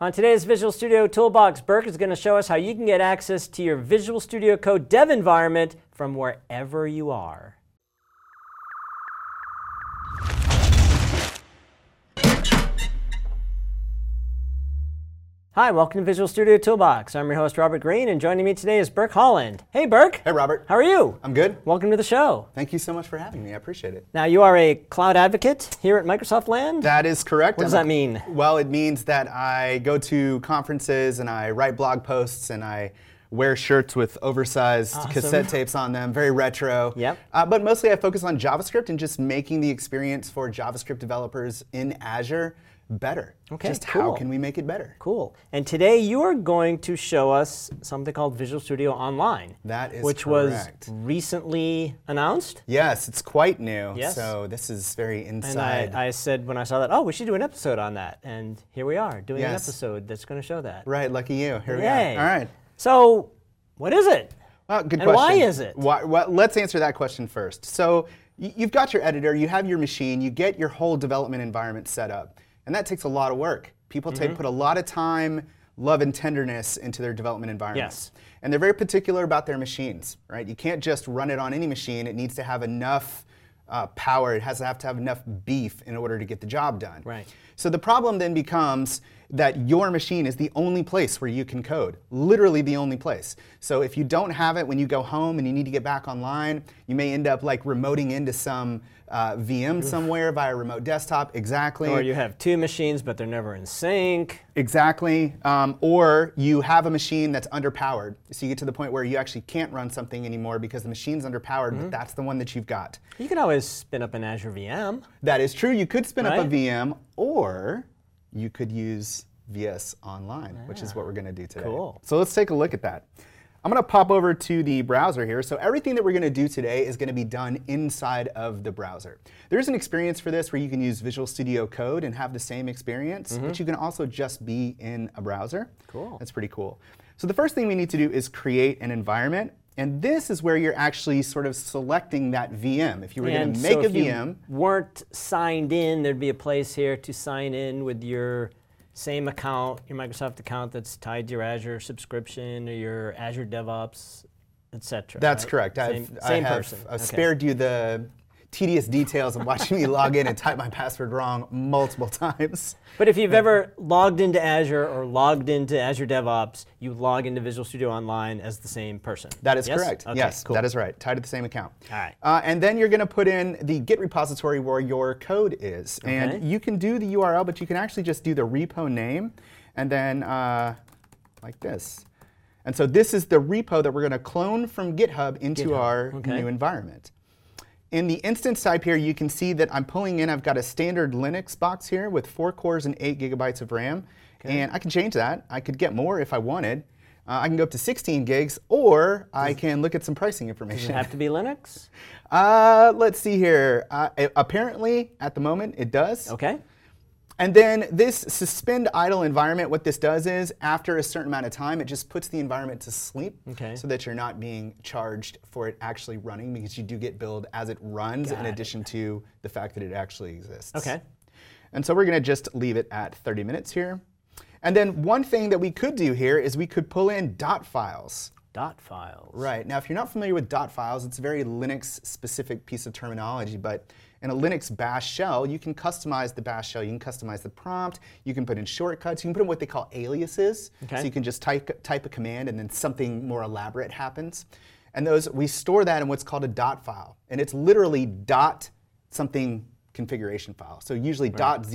On today's Visual Studio Toolbox, Burke is going to show us how you can get access to your Visual Studio Code dev environment from wherever you are. Hi, welcome to Visual Studio Toolbox. I'm your host, Robert Green, and joining me today is Burke Holland. Hey, Burke. Hey, Robert. How are you? I'm good. Welcome to the show. Thank you so much for having me. I appreciate it. Now, you are a cloud advocate here at Microsoft Land? That is correct. What does that mean? Well, it means that I go to conferences and I write blog posts and I wear shirts with oversized cassette tapes on them, very retro. Yep. But mostly I focus on JavaScript and just making the experience for JavaScript developers in Azure better. Okay, just cool. how can we make it better? Cool. And today you are going to show us something called Visual Studio Online. That is which correct. was recently announced. Yes, it's quite new. Yes. So this is very And inside. I said when I saw that, oh, we should do an episode on that. And here we are doing an Yes. episode that's going to show that. Right, lucky you. Here we Yay. are. All right. So what is it? Well, good And question. why is it? Well, let's answer that question first. So you've got your editor, you have your machine, you get your whole development environment set up. And that takes a lot of work. People put a lot of time, love, and tenderness into their development environments. Yes. And they're very particular about their machines, right? You can't just run it on any machine. It needs to have enough power. It has to have enough beef in order to get the job done. Right. So the problem then becomes that your machine is the only place where you can code, literally the only place. So if you don't have it when you go home and you need to get back online, you may end up like remoting into some VM somewhere via remote desktop. Exactly. Or you have two machines, but they're never in sync. Exactly. Or you have a machine that's underpowered. So you get to the point where you actually can't run something anymore because the machine's underpowered, but that's the one that you've got. You can always spin up an Azure VM. That is true. You could spin up a Right. VM, or you could use VS Online, which is what we're going to do today. Cool. So let's take a look at that. I'm going to pop over to the browser here. So everything that we're going to do today is going to be done inside of the browser. There's an experience for this where you can use Visual Studio Code and have the same experience, but you can also just be in a browser. Cool. That's pretty cool. So the first thing we need to do is create an environment. And this is where you're actually sort of selecting that VM. If you were going to make a VM. You weren't signed in, there'd be a place here to sign in with your same account, your Microsoft account that's tied to your Azure subscription or your Azure DevOps, etc. That's right? correct. Same person. I've Okay. spared you the tedious details of watching me log in and type my password wrong multiple times. But if you've ever logged into Azure or logged into Azure DevOps, you log into Visual Studio Online as the same person. That is Yes? correct. Okay, Yes, cool. that is right. Tied to the same account. All right. And then you're going to put in the Git repository where your code is. Okay. And you can do the URL, but you can actually just do the repo name and then like this. And so this is the repo that we're going to clone from GitHub into our new environment. In the instance type here, you can see that I'm pulling in, I've got a standard Linux box here with 4 cores and 8 gigabytes of RAM. And I can change that. I could get more if I wanted. I can go up to 16 gigs, or I can look at some pricing information. Does it have to be Linux? Let's see here. Apparently, at the moment, it does. Okay. And then this suspend idle environment, what this does is, after a certain amount of time, it just puts the environment to sleep so that you're not being charged for it actually running, because you do get billed as it runs in addition to the fact that it actually exists. Okay. And so we're going to just leave it at 30 minutes here. And then one thing that we could do here is we could pull in dot files. Dot files. Right. Now, if you're not familiar with dot files, it's a very Linux-specific piece of terminology, but in a Linux bash shell, you can customize the bash shell. You can customize the prompt. You can put in shortcuts. You can put in what they call aliases. Okay. So you can just type a command and then something more elaborate happens. And those, we store that in what's called a dot file. And it's literally dot something configuration file. So usually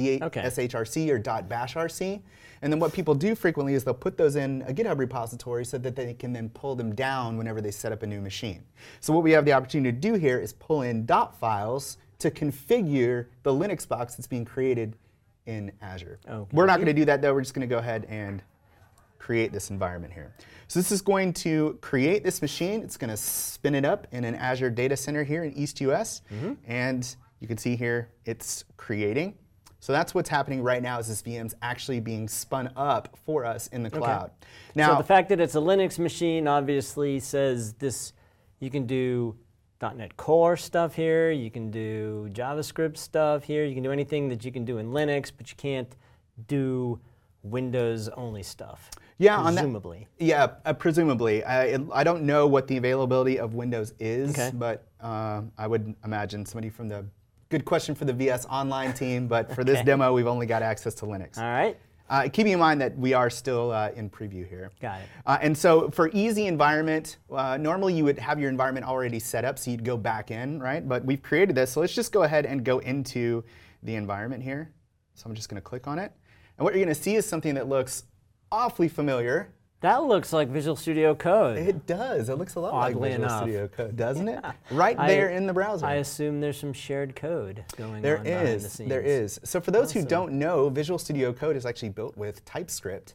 .shrc or .bashrc. And then what people do frequently is they'll put those in a GitHub repository so that they can then pull them down whenever they set up a new machine. So what we have the opportunity to do here is pull in dot files to configure the Linux box that's being created in Azure. Okay. We're not going to do that though. We're just going to go ahead and create this environment here. So this is going to create this machine. It's going to spin it up in an Azure data center here in East US. And you can see here it's creating. So that's what's happening right now, is this VM's actually being spun up for us in the cloud. Now, so the fact that it's a Linux machine obviously says this, you can do .NET Core stuff here, you can do JavaScript stuff here, you can do anything that you can do in Linux, but you can't do Windows-only stuff. Yeah, on that. Presumably. Yeah, presumably. I don't know what the availability of Windows is, Okay. but I would imagine somebody from the, good question for the VS Online team, but for this demo, we've only got access to Linux. All right. Keeping in mind that we are still in preview here. Got it. And so for easy environment, normally you would have your environment already set up, so you'd go back in, right? But we've created this, so let's just go ahead and go into the environment here. So I'm just going to click on it. And what you're going to see is something that looks awfully familiar. That looks like Visual Studio Code. It does. It looks a lot Oddly like Visual enough. Studio Code, doesn't it? Right there in the browser. I assume there's some shared code going on There behind the is. scenes. There is. So for those who don't know, Visual Studio Code is actually built with TypeScript.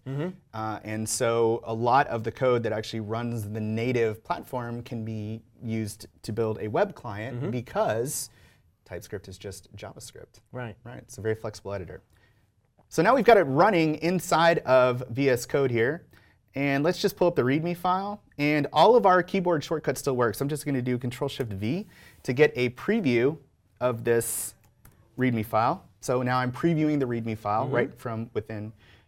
And so a lot of the code that actually runs the native platform can be used to build a web client because TypeScript is just JavaScript. Right. Right. It's a very flexible editor. So now we've got it running inside of VS Code here. And let's just pull up the README file. And all of our keyboard shortcuts still work. So I'm just going to do Control-Shift-V to get a preview of this README file. So now I'm previewing the README file right from within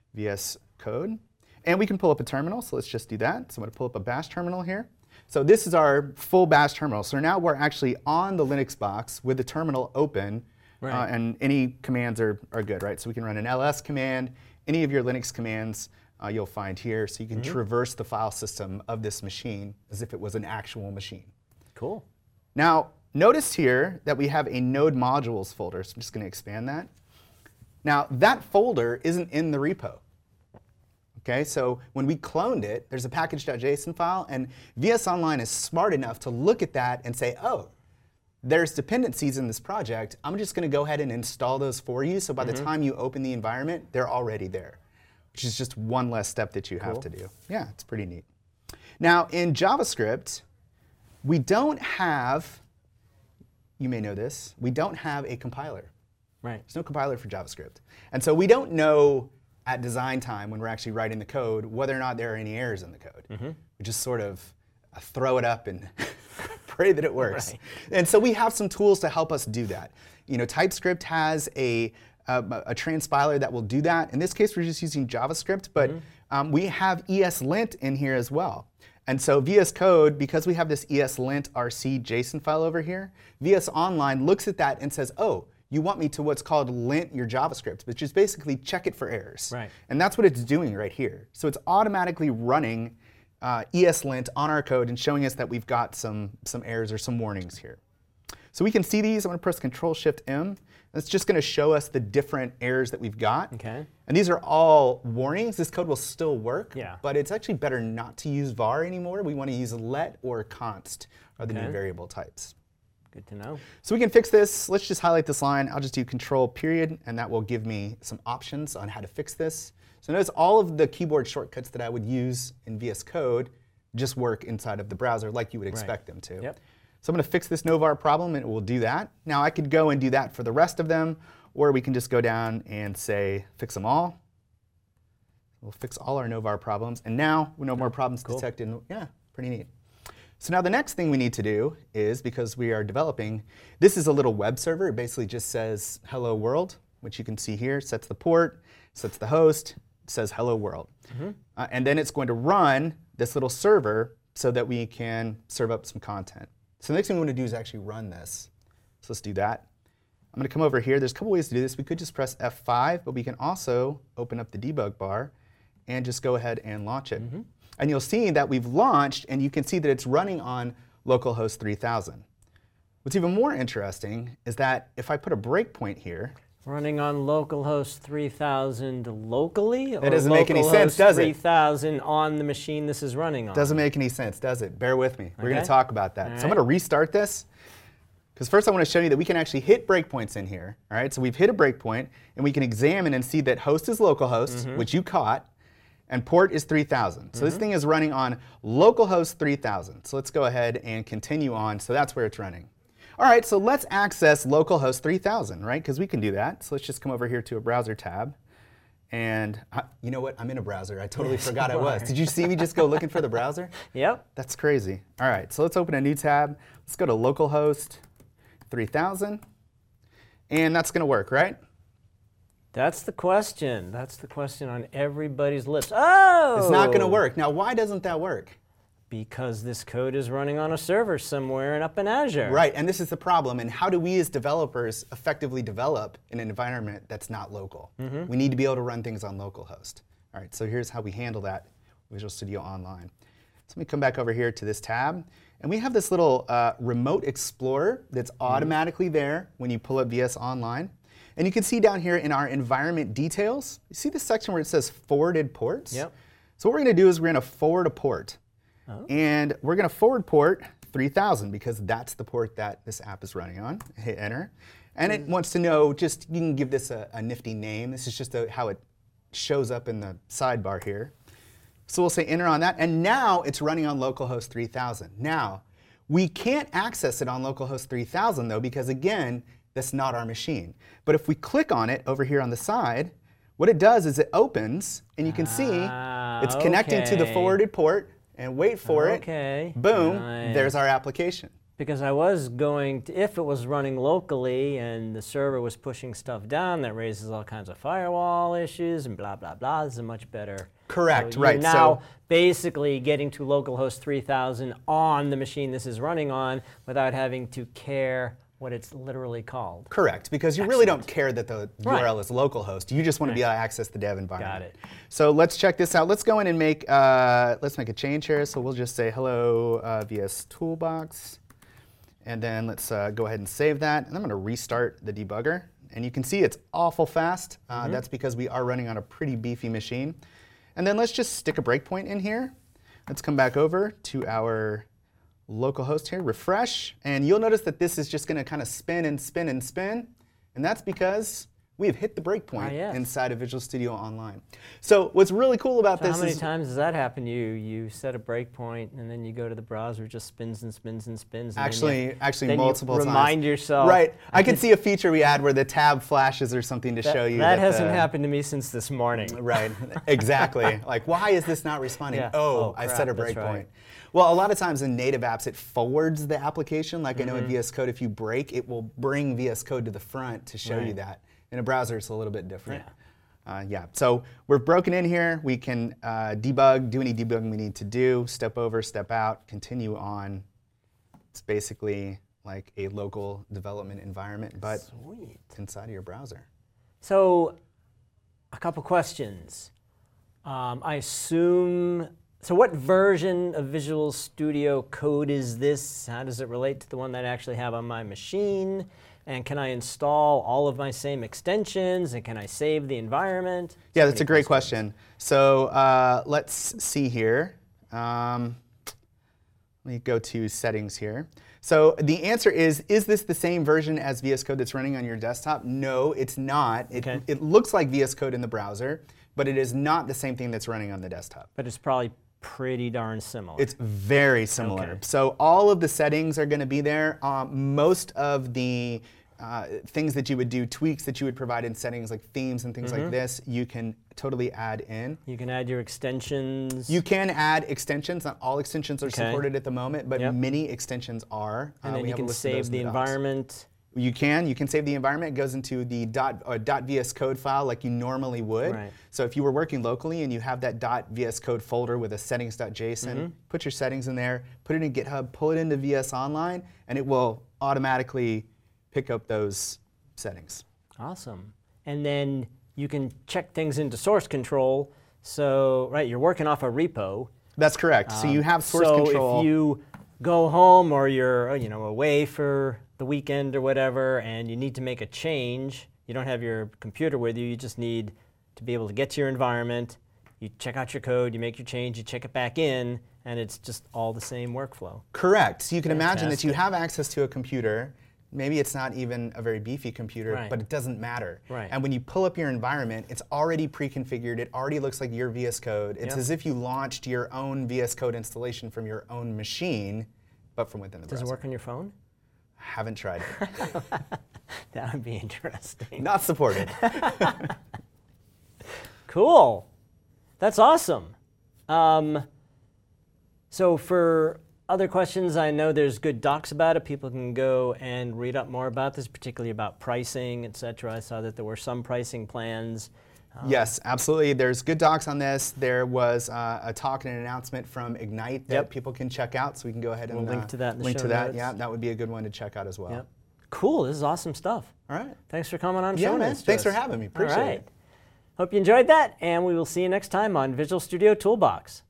VS Code. And we can pull up a terminal. So let's just do that. So I'm going to pull up a bash terminal here. So this is our full bash terminal. So now we're actually on the Linux box with the terminal open. Right. And any commands are good, right? So we can run an ls command. Any of your Linux commands you'll find here. So you can traverse the file system of this machine as if it was an actual machine. Cool. Now, notice here that we have a node modules folder. So I'm just going to expand that. Now, that folder isn't in the repo. Okay, so when we cloned it, there's a package.json file, and VS Online is smart enough to look at that and say, oh, there's dependencies in this project. I'm just going to go ahead and install those for you, so by the time you open the environment, they're already there, which is just one less step that you have to do. Yeah, it's pretty neat. Now, in JavaScript, we don't have, you may know this, we don't have a compiler. Right. There's no compiler for JavaScript. And so we don't know at design time when we're actually writing the code whether or not there are any errors in the code. We just sort of throw it up and pray that it works. Right. And so we have some tools to help us do that. You know, TypeScript has a transpiler that will do that. In this case, we're just using JavaScript, but we have ESLint in here as well. And so VS Code, because we have this ESLint RC JSON file over here, VS Online looks at that and says, oh, you want me to what's called lint your JavaScript, which is basically check it for errors. Right. And that's what it's doing right here. So it's automatically running ESLint on our code and showing us that we've got some errors or some warnings here. So we can see these. I'm going to press Control-Shift-M. It's just going to show us the different errors that we've got. Okay. And these are all warnings. This code will still work, Yeah. but it's actually better not to use var anymore. We want to use let or const are the new Okay. variable types. Good to know. So we can fix this. Let's just highlight this line. I'll just do Control period, and that will give me some options on how to fix this. So notice all of the keyboard shortcuts that I would use in VS Code just work inside of the browser like you would expect them to. Yep. So I'm going to fix this novar problem, and it will do that. Now I could go and do that for the rest of them, or we can just go down and say fix them all. We'll fix all our novar problems, and now no more problems detected. Yeah, pretty neat. So now the next thing we need to do is, because we are developing, this is a little web server. It basically just says hello world, which you can see here, sets the port, sets the host, says hello world. And then it's going to run this little server so that we can serve up some content. So the next thing we want to do is actually run this. So let's do that. I'm going to come over here. There's a couple ways to do this. We could just press F5, but we can also open up the debug bar and just go ahead and launch it. And you'll see that we've launched, and you can see that it's running on localhost 3000. What's even more interesting is that if I put a breakpoint here, Running on localhost 3000 locally? That doesn't make any sense, does it? 3000 on the machine this is running on? doesn't make any sense, does it? Bear with me. We're going Okay. to talk about that. All So I'm right. going to restart this, because first I want to show you that we can actually hit breakpoints in here. All right, so we've hit a breakpoint, and we can examine and see that host is localhost, which you caught, and port is 3000. So this thing is running on localhost 3000. So let's go ahead and continue on. So that's where it's running. All right, so let's access localhost 3000, right? Because we can do that. So let's just come over here to a browser tab. And you know what? I'm in a browser. I totally forgot I was. Did you see me just go looking for the browser? Yep. That's crazy. All right, so let's open a new tab. Let's go to localhost 3000. And that's going to work, right? That's the question. That's the question on everybody's lips. Oh! It's not going to work. Now, why doesn't that work? Because this code is running on a server somewhere and up in Azure. Right, and this is the problem. And how do we as developers effectively develop in an environment that's not local? We need to be able to run things on localhost. All right, so here's how we handle that with Visual Studio Online. So let me come back over here to this tab. And we have this little Remote Explorer that's automatically there when you pull up VS Online. And you can see down here in our environment details, you see this section where it says forwarded ports? Yep. So what we're going to do is we're going to forward a port. And we're going to forward port 3000 because that's the port that this app is running on. Hit enter. And it wants to know, just you can give this a nifty name. This is just how it shows up in the sidebar here. So we'll say enter on that. And now it's running on localhost 3000. Now, we can't access it on localhost 3000 though, because again, that's not our machine. But if we click on it over here on the side, what it does is it opens, and you can see it's connecting to the forwarded port, and wait for it, boom, there's our application. Because I was going to, if it was running locally and the server was pushing stuff down, that raises all kinds of firewall issues and blah, blah, blah. This is a much better. Correct, so right. You're now basically getting to localhost 3000 on the machine this is running on without having to care what it's literally called. Correct, because you really don't care that the URL is localhost. You just want to be able to access the dev environment. Got it. So let's check this out. Let's go in and make let's make a change here. So we'll just say hello VS Toolbox, and then let's go ahead and save that. And I'm going to restart the debugger, and you can see it's awful fast. That's because we are running on a pretty beefy machine. And then let's just stick a breakpoint in here. Let's come back over to our localhost here, refresh, and you'll notice that this is just going to kind of spin and spin and spin, and that's because we have hit the breakpoint inside of Visual Studio Online. So what's really cool about this is... How many times does that happen? You set a breakpoint, and then you go to the browser, it just spins and spins and spins. And actually then multiple times. Remind yourself. Right. I could see a feature we add where the tab flashes or something to show you. That hasn't happened to me since this morning. Right. Exactly. Like, why is this not responding? Oh, I set a breakpoint. Right. Well, a lot of times in native apps, it forwards the application. Like I know in VS Code, if you break, it will bring VS Code to the front to show you that. In a browser, it's a little bit different. So we're broken in here. We can debug, do any debugging we need to do, step over, step out, continue on. It's basically like a local development environment, but inside of your browser. So a couple questions. I assume... So what version of Visual Studio Code is this? How does it relate to the one that I actually have on my machine? And can I install all of my same extensions? And can I save the environment? Yeah, that's a great question. So let's see here. Let me go to settings here. So the answer is this the same version as VS Code that's running on your desktop? No, it's not. It looks like VS Code in the browser, but it is not the same thing that's running on the desktop. But it's probably pretty darn similar. It's very similar. So all of the settings are going to be there. Most of the things that you would do, tweaks that you would provide in settings like themes and things like this, you can totally add in. You can add your extensions. You can add extensions. Not all extensions are supported at the moment, but many extensions are. And then you can save the environment. You can save the environment. It goes into the .vs code file like you normally would. Right. So if you were working locally and you have that .vs code folder with a settings.json, put your settings in there, put it in GitHub, pull it into VS Online, and it will automatically pick up those settings. Awesome. And then you can check things into source control. So, you're working off a repo. That's correct. So you have source control. So if you go home or you're away for the weekend or whatever, and you need to make a change, you don't have your computer with you, you just need to be able to get to your environment, you check out your code, you make your change, you check it back in, and it's just all the same workflow. Correct. So you can imagine that you have access to a computer. Maybe it's not even a very beefy computer, but it doesn't matter. And when you pull up your environment, it's already pre-configured. It already looks like your VS Code. It's as if you launched your own VS Code installation from your own machine, but from within the browser. Does it work on your phone? Haven't tried it. That would be interesting. Not supported. Cool. That's awesome. So for other questions, I know there's good docs about it. People can go and read up more about this, particularly about pricing, et cetera. I saw that there were some pricing plans. Yes, absolutely. There's good docs on this. There was a talk and an announcement from Ignite that people can check out, so we can go ahead and We'll link to that in the link show to that. notes. Yeah, that would be a good one to check out as well. Yep. Cool. This is awesome stuff. All right. Thanks for coming on. Yeah, showing man. this to Thanks for us. having me. Appreciate All right. it. Hope you enjoyed that, and we will see you next time on Visual Studio Toolbox.